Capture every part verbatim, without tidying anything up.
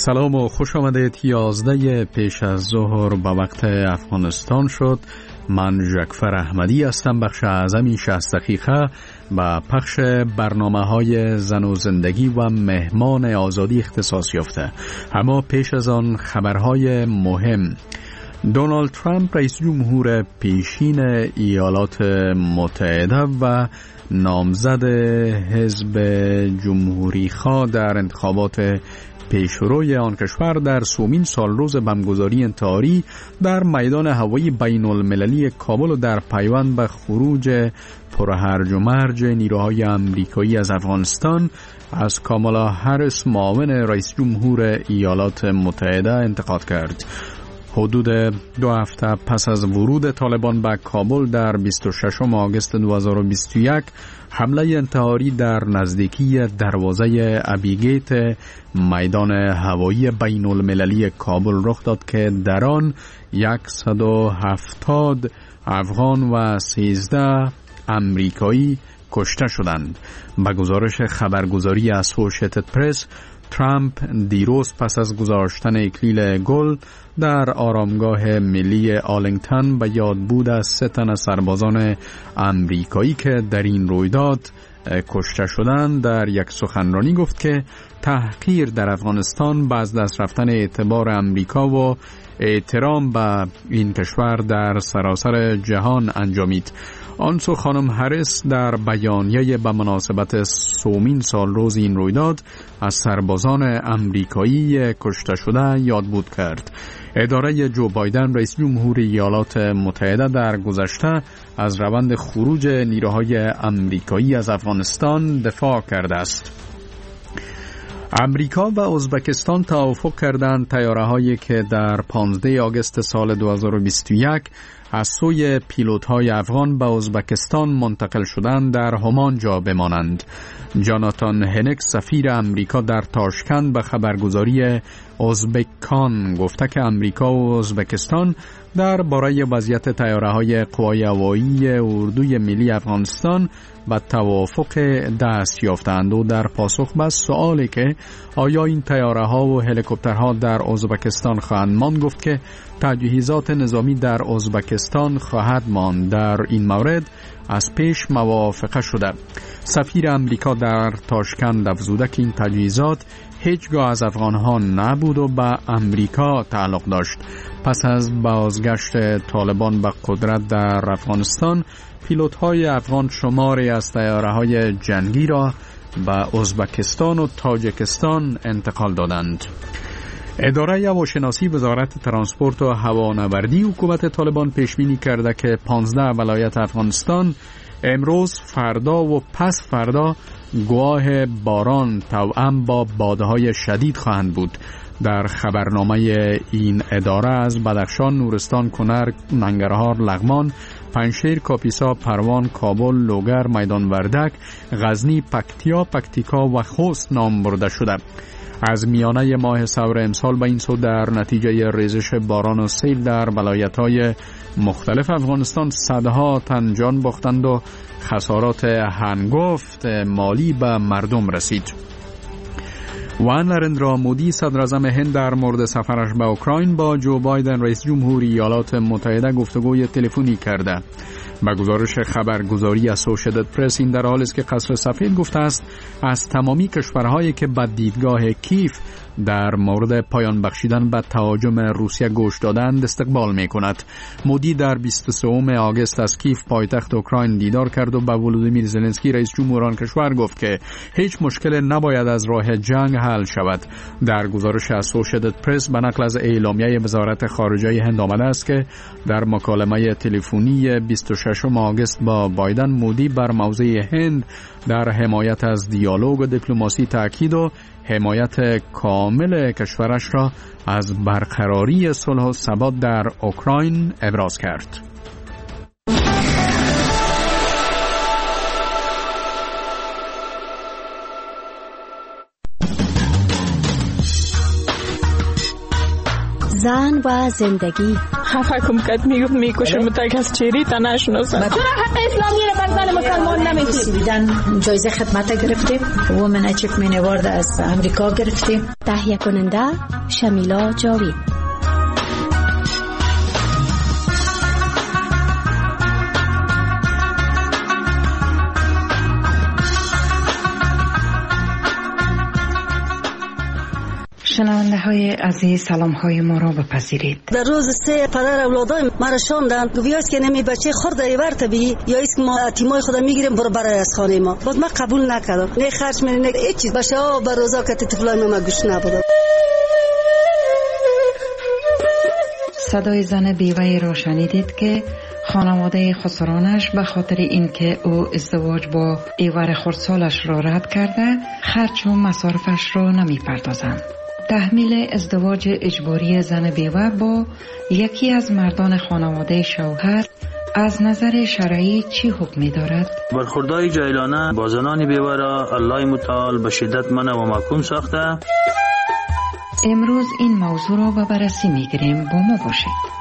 سلام و خوش آمدید. یازده پیش از ظهر به وقت افغانستان شد. من جعفر احمدی هستم. بخش اعظمی شصت دقیقه با پخش برنامه های زن و زندگی و مهمان آزادی اختصاص یافته. اما پیش از آن خبرهای مهم. دونالد ترامپ رئیس جمهور پیشین ایالات متحده و نامزد حزب جمهوری خواه در انتخابات پیشروی آن کشور در سومین سالروز بمبگذاری انتحاری در میدان هوایی بین المللی کابل و در پیوند به خروج پرهرج و مرج نیروهای امریکایی از افغانستان از کامالا هریس معاون رئیس جمهور ایالات متحده انتقاد کرد. حدود دو هفته پس از ورود طالبان به کابل در بیست و ششم آگوست دو هزار و بیست و یک حمله انتحاری در نزدیکی دروازه ابیگیت میدان هوایی بین المللی کابل رخ داد که در آن صد و هفتاد افغان و سیزده امریکایی کشته شدند. به گزارش خبرگزاری اسوشیتد پرس، ترامپ دیروز پس از گذاشتن اکلیل گل در آرامگاه ملی آرلینگتن به یاد بود از سه تن از سربازان امریکایی که در این رویداد کشته شدند در یک سخنرانی گفت که تحقیر در افغانستان به از دست رفتن اعتبار امریکا و احترام به این کشور در سراسر جهان انجامید. آنسو خانم هریس در بیانیه به مناسبت سومین سالروز این رویداد از سربازان امریکایی کشته شده یاد بود کرد. اداره جو بایدن رئیس جمهور ایالات متحده در گذشته از روند خروج نیروهای امریکایی از افغانستان دفاع کرده است. امریکا و ازبکستان توافق کردند طیاره‌هایی که در پانزده آگوست سال دو هزار و بیست و یک از سوی پیلوت‌های افغان به ازبکستان منتقل شدند در همان جا بمانند. جاناتان هنک سفیر امریکا در تاشکند به خبرگزاری ازبکان گفته که امریکا و ازبکستان در باره وضعیت طیاره‌های قوای هوایی اردوی ملی افغانستان به توافق دست یافتند و در پاسخ به سؤالی که آیا این طیاره‌ها و هلیکوپترها در ازبکستان خواهند ماند گفت که تجهیزات نظامی در ازبکستان خواهد ماند. در این مورد از پیش موافقه شده. سفیر امریکا در تاشکند افزوده که این تجهیزات هیچگاه از افغانها نبود و به امریکا تعلق داشت. پس از بازگشت طالبان به قدرت در افغانستان، پیلوت‌های افغان شماری از طیاره‌های جنگی را به ازبکستان و تاجیکستان انتقال دادند. اداره هواشناسی وزارت ترانسپورت و هوانوردی حکومت طالبان پیش بینی کرده که پانزده ولایت افغانستان امروز، فردا و پس فردا گواه باران توأم با بادهای شدید خواهند بود. در خبرنامه این اداره از بدخشان، نورستان، کنر، ننگرهار، لغمان، پنجشیر، کاپیسا، پروان، کابل، لوگر، میدان وردک، غزنی، پکتیا، پکتیکا و خوست نام برده شده. از میانه ماه سور امسال به این سو در نتیجه ریزش باران و سیل در ولایت‌های مختلف افغانستان صدها تن جان باختند و خسارات هنگفت مالی به مردم رسید. و نریندرا مودی صدر اعظم هند در مورد سفرش به اوکراین با جو بایدن رئیس جمهور ایالات متحده گفتگوی تلفنی کرده. به گزارش خبرگزاری اسوشیتد پرس، این در حالی است که قصر سفید گفته است از تمامی کشورهایی که به دیدگاه کیف در مورد پایان بخشیدن به تهاجم روسیه گوش دادند استقبال می کند. مودی در بیست و سوم آگوست از کیف پایتخت اوکراین دیدار کرد و به ولودیمیر زلنسکی رئیس جمهور آن کشور گفت که هیچ مشکل نباید از راه جنگ حل شود. در گزارش اسوشیتد پرس به نقل از اعلامیه وزارت خارجه هند آمده است که در مکالمه تلفنی بیست و ششم آگوست با بایدن، مودی بر موضع هند در حمایت از دیالوگ و دیپلماسی تاکید و حمایت کامل کشورش را از برقراری صلح و ثبات در اوکراین ابراز کرد. زن و زندگی. خفه کم کت میگفت میکشه متک از چیری تا نشناسن. چرا حق اسلامی رو بر زن مسلمان نمیدید؟ دیدن جایزه خدمت گرفتیم، وومن اچیومنت اوارد از امریکا گرفتیم. تهیه کننده شمیلا جاوید. شنونده های عزیز، سلام های ما را بپذیرید. در روز سه پدر اولادای مرا شاندن، گویاست که نمی بچه خورده ایور تبی یا ایست که ما تیمای خود میگیریم برو برای از خانه ما. باز من قبول نکردم، نه خرج منی نه هیچ چیز. باشه آ بر روزا که طفلای ما گوش نبود. صدای زن بیوه‌ای را شنیدید که خانواده خسرانش به خاطر اینکه او ازدواج با ایور خردسالش را رد کرده خرج و مصارفش را نمی پردازند. تحمیل ازدواج اجباری زن بیوه با یکی از مردان خانواده شوهر از نظر شرعی چی حکمی دارد؟ برخوردهای جاهلانه با زنان بیوه را الله متعال به شدت منع و محکوم ساخته. امروز این موضوع را به بررسی میگیریم، با ما باشید.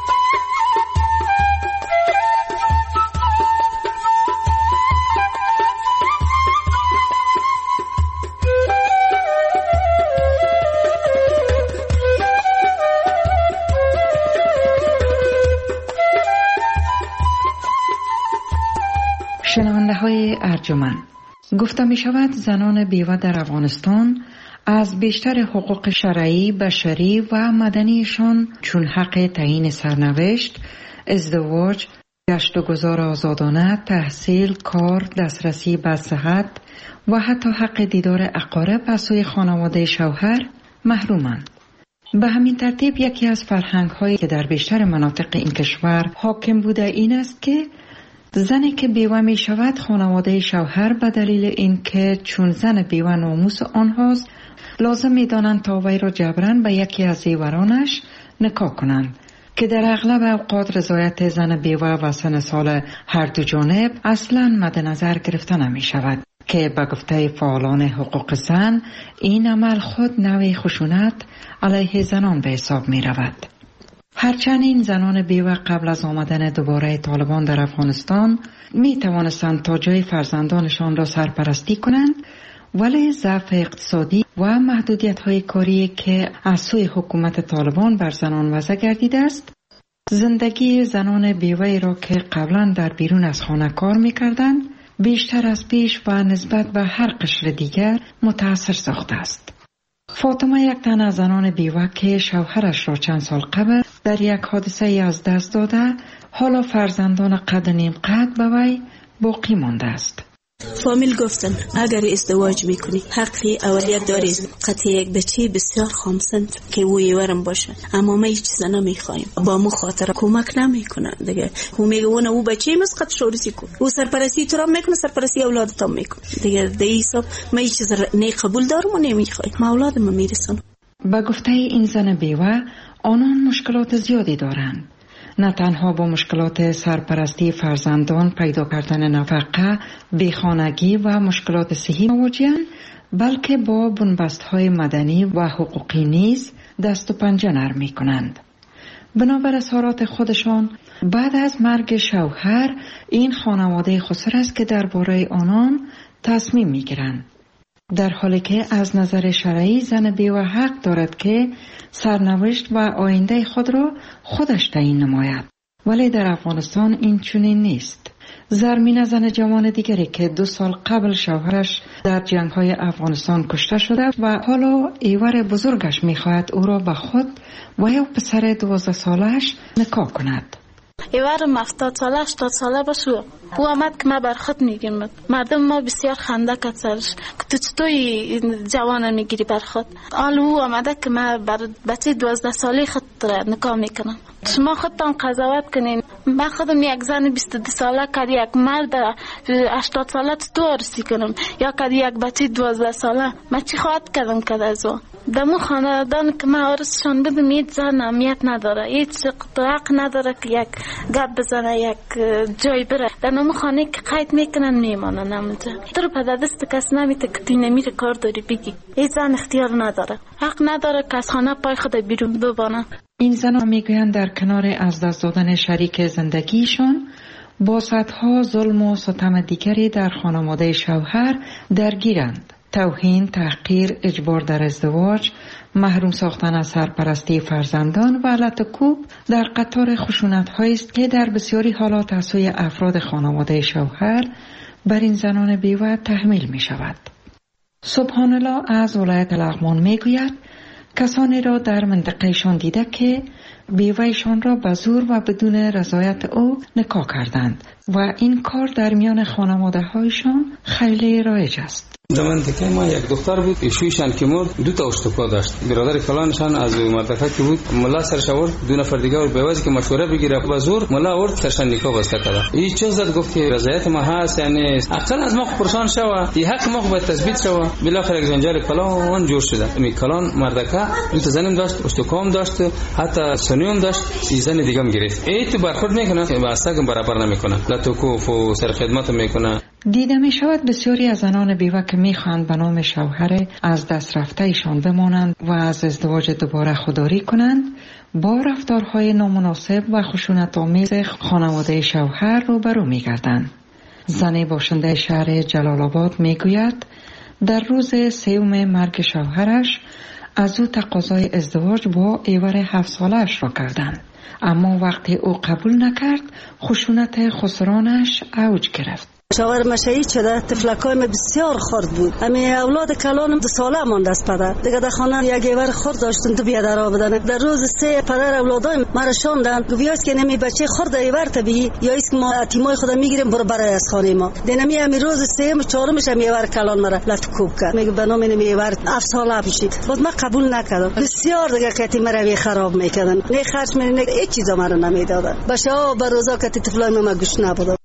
شنونده های ارجمند، گفته می شود زنان بیوه در افغانستان از بیشتر حقوق شرعی، بشری و مدنیشان چون حق تعیین سرنوشت، ازدواج، گشت و گذار آزادانه، تحصیل، کار، دسترسی به صحت و حتی حق دیدار اقارب از سوی خانواده شوهر محرومند. به همین ترتیب یکی از فرهنگ هایی که در بیشتر مناطق این کشور حاکم بوده این است که زنی که بیوه می شود خانواده شوهر به دلیل اینکه چون زن بیوه ناموس آنهاست لازم می دانند تا وی را جبران به یکی از زیورانش نکاح کنند که در اغلب اوقات رضایت زن بیوه و سن سال هر دو جانب اصلا مد نظر گرفته نمی شود که به گفته فعالان حقوق زن این عمل خود نوعی خشونت علیه زنان به حساب می رود. هرچند این زنان بیوه قبل از آمدن دوباره طالبان در افغانستان می توانستند تا جای فرزندانشان را سرپرستی کنند، ولی ضعف اقتصادی و محدودیت های کاری که از سوی حکومت طالبان بر زنان وضع گردیده است، زندگی زنان بیوه را که قبلا در بیرون از خانه کار می کردند بیشتر از پیش و نسبت به هر قشر دیگر متاثر ساخته است. فاطمه یک تن از زنان بیوه که شوهرش را چند سال قبل در یک حادثه از دست داده حالا فرزندان قد نیم قد به وی باقی مانده است. فامیل گفتن اگر ازدواج میکنی حقی اولیت داری قطعی یک بچه بسیار خامسند که او ایورم باشه، اما ما هیچ چیز نمیخوایم. با مو خاطر کمک نمیکنه دیگه. او میگه اون او بچه مسقط شورسی کن، او سرپرستی تو را میکنه، سرپرستی اولادت هم میکنه دیگه. در این حساب ما هیچ چیز نه قبول دارم و نمیخوایم، ما اولادم میرسونم. با گفته این زن بیوه آنان مشکلات زیادی دارند، نه تنها با مشکلات سرپرستی فرزندان، پیدا کردن نفقه، بیخانگی و مشکلات صحی مواجهند، بلکه با بنبست‌های مدنی و حقوقی نیز دست و پنجه نرم می‌کنند. بنابر اظهارات خودشان بعد از مرگ شوهر این خانواده خسر است که درباره آنان تصمیم می‌گیرند، در حالی که از نظر شرعی زن بیوه حق دارد که سرنوشت و آینده خود را خودش تعیین نماید. ولی در افغانستان این چنین نیست. زرمین زن جوان دیگری که دو سال قبل شوهرش در جنگ‌های افغانستان کشته شده و حالا ایور بزرگش می‌خواهد او را به خود و یا پسر دوازده سالش نکاح کند. ایوارم هفتاد ساله هشتاد ساله باشه. او آمد که ما بر خود میگیم، مردم ما بسیار خنده کرد سرش که تو چطوری جوان میگیری بر خود. حالا او آمده که ما بر بچه دوازده ساله خود نکاح میکنم. شما خودتان قضاوت کنین. من خودم یک زن بیست و دو ساله که یک مرد هشتاد ساله تو عروسی کنم یا که یک بچه دوازده ساله، من چی خواهد کردم که از او دمو خاندان که من عروسشان بدم هیچ زن اهمیت نداره، هیچ حق نداره که یک گپ بزنه، یک جای بره. در نمو خانه که قید میکنن میمانن همونجا. تو رو پدر دست کس نمیته که توی نمیره کار داری بگی. هیچ زن اختیار نداره، حق نداره که از خانه پای خود بیرون ببانه. این زنان میگویند در کنار از دست دادن شریک زندگیشان با صدها ظلم و ستم دیگری در خانواده شوهر درگیرند. توهین، تحقیر، اجبار در ازدواج، محروم ساختن از سرپرستی فرزندان و لطکوب در قطار خشونت‌هایی است که در بسیاری حالات از سوی افراد خانواده شوهر بر این زنان بیوه تحمیل می شود. سبحان الله از ولایت لغمان می گوید کسانی را در منطقهشان دیده که بیوهشان را به زور و بدون رضایت او نکاح کردند و این کار در میان خانواده هایشان خیلی رایج است. در منطقه ما یک دختر بود، ایشویشان که مرد دو تا اشتباه داشت. برادر کلانشان از منطقه که بود ملا سرش آورد، دو نفر دیگه اور بیوازی که مشوره بگیره به زور ملا آورد سرشان نکاح بسته کرد. این چیز زد گفت که رضایت ما هست، یعنی اقل از ما پرسان شوه، این حق ما باید تثبیت شوه. بالاخره یک جنجال کلان جور شده. می کلان مردکه دو تا زنم داشت، اشتکام داشت، حتی سنیوم داشت، این زن دیگه هم گرفت. ای تو برخورد میکنه که واسه برابر نمیکنه، لطوکوف و سر خدمت میکنه. دیده می شود بسیاری از زنان بیوه که می خواهند به نام شوهر از دست رفته ایشان بمانند و از ازدواج دوباره خودداری کنند با رفتارهای نامناسب و خشونت آمیز خانواده شوهر روبرو می گردند. زنی باشنده شهر جلال آباد می گوید در روز سوم مرگ شوهرش از او تقاضای ازدواج با ایور هفت سالش را کردند، اما وقتی او قبول نکرد خشونت خسرانش اوج گرفت. شوهر مشهید شده، تفلکای ما بسیار خرد بود. امی اولاد کلانم دو ساله مانده است پدر. دیگه در خانه یک ایور خرد داشتن تو بیا در آب بدن. در روز سه پدر اولادای مرا شوندن. گویاست که نمی بچه خرد ایور طبیعی یا است که ما اتیمای خود میگیریم برو برای از خانه ما. دینمی امی روز سه و چهارمش امی ایور کلان مرا لطکوب کرد. میگه به نام نمی ایور هفت ساله بشید. باز ما قبول نکردم. بسیار دیگه کتی مرا خراب میکردن. نه خرج می نه هیچ چیزا مرا نمیدادن. باشه به روزا کتی طفلای ما گوش نبود.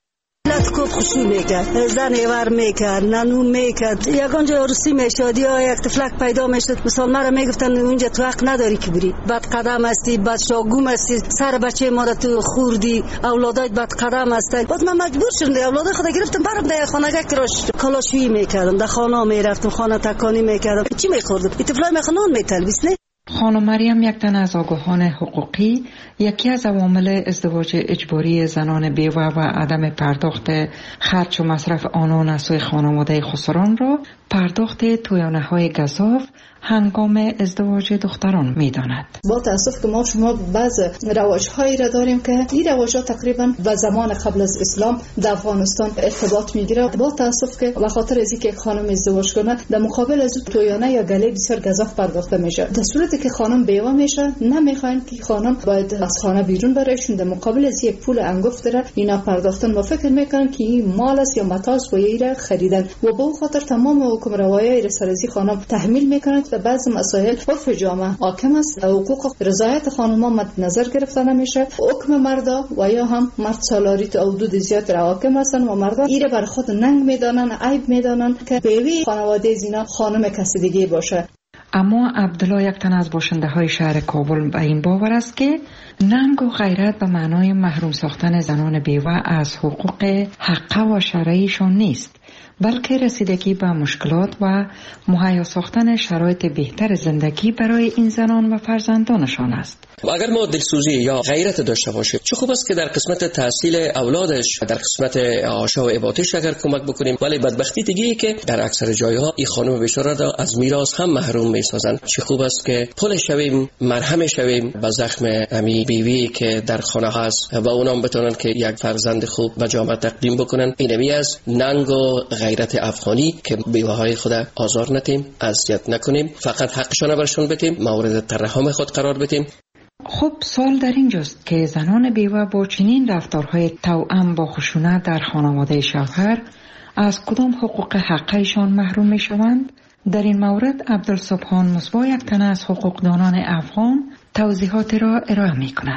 لطکوب خوشی میکرد، زن ایور میکرد، نانو میکرد. یکان جا عروسی میشد یا یک تفلک پیدا میشد، مثال مرا میگفتن اونجا تو حق نداری که بری، بد قدم هستی، بد شاگوم هستی، سر بچه ما را تو خوردی، اولادایت بد قدم هستن. باز من مجبور شدم اولادای خود گرفتم برام در خانه‌گاه کراش کلاشویی میکردم، در خانه میرفتم، خانه تکانی میکردم. چی میخوردم؟ این طفلای میخوان میتلبیس نه. خانم مریم یک تن از آگاهان حقوقی یکی از عوامل ازدواج اجباری زنان بیوه و عدم پرداخت خرج و مصرف آنان از سوی خانواده خسران را پرداخت تویانه های گزاف هنگام ازدواج دختران می داند. با تاسف که ما شما بعض رواج‌هایی را داریم که این رواج‌ها تقریبا به زمان قبل از اسلام در افغانستان ارتباط میگیره. با تاسف که به خاطر از اینکه خانم ازدواج کنه در مقابل از تویانه یا گله بسیار گزاف پرداخته میشه. در صورتی که خانم بیوه میشه نمیخواین که خانم باید از خانه بیرون برایشون در مقابل از یک پول انگفت داره اینا پرداختن و فکر میکنن که این مال است یا متاع است و ایره خریدن و به خاطر تمام حکم روایی را سر از خانم تحمیل میکنند و بعض مسائل عرف جامعه حاکم است. حقوق رضایت خانم‌ها مد نظر گرفته نمیشه. حکم مردا و یا هم مرد سالاریت او دود زیاد را حاکم هستن و مردا ایره بر خود ننگ میدانن، عیب میدانن که بیوی خانواده زینا خانم کسی دیگه باشه. اما عبدالله یک تن از باشنده های شهر کابل به این باور است که ننگ و غیرت به معنای محروم ساختن زنان بیوه از حقوق حقه و شرعیشان نیست، بلکه رسیدگی به مشکلات و مهیا ساختن شرایط بهتر زندگی برای این زنان و فرزندانشان است. و اگر ما دلسوزی یا غیرت داشته باشیم چه خوب است که در قسمت تحصیل اولادش، در قسمت آشا و عبادتش اگر کمک بکنیم. ولی بدبختی دیگه که در اکثر جایها این خانم بیچاره را از میراث هم محروم میسازند. چه خوب است که پل شویم، مرهم شویم به زخم امی بیوی که در خانه هست و اونام بتونن که یک فرزند خوب به جامعه تقدیم بکنن. اینمی از ننگ و غیرت افغانی که بیوه‌های خود آزار ندیم، اذیت نکنیم، فقط حقشون برشون بدیم، مورد ترحم خود قرار بدیم. خب سوال در اینجاست که زنان بیوه با چنین رفتارهای توأم با خشونت در خانواده شوهر از کدام حقوق حقیشان محروم می شوند؟ در این مورد عبدالسبحان مصباح یک تن از حقوقدانان افغان توضیحات را ارائه می کند.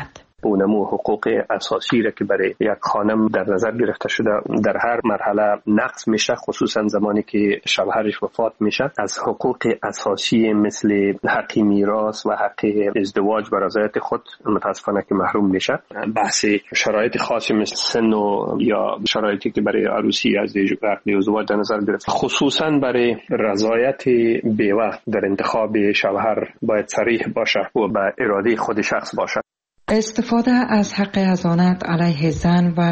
اونمو حقوق اساسی را که برای یک خانم در نظر گرفته شده در هر مرحله نقض میشه، خصوصا زمانی که شوهرش وفات میشه. از حقوق اساسی مثل حق میراث و حق ازدواج و رضایت خود متاسفانه که محروم میشه. بحث شرایط خاصی مثل سن و یا شرایطی که برای عروسی از ازدواج در نظر گرفت، خصوصا برای رضایت بیوه در انتخاب شوهر باید صریح باشه و به اراده خود شخص باشه. استفاده از حق حضانت علیه زن و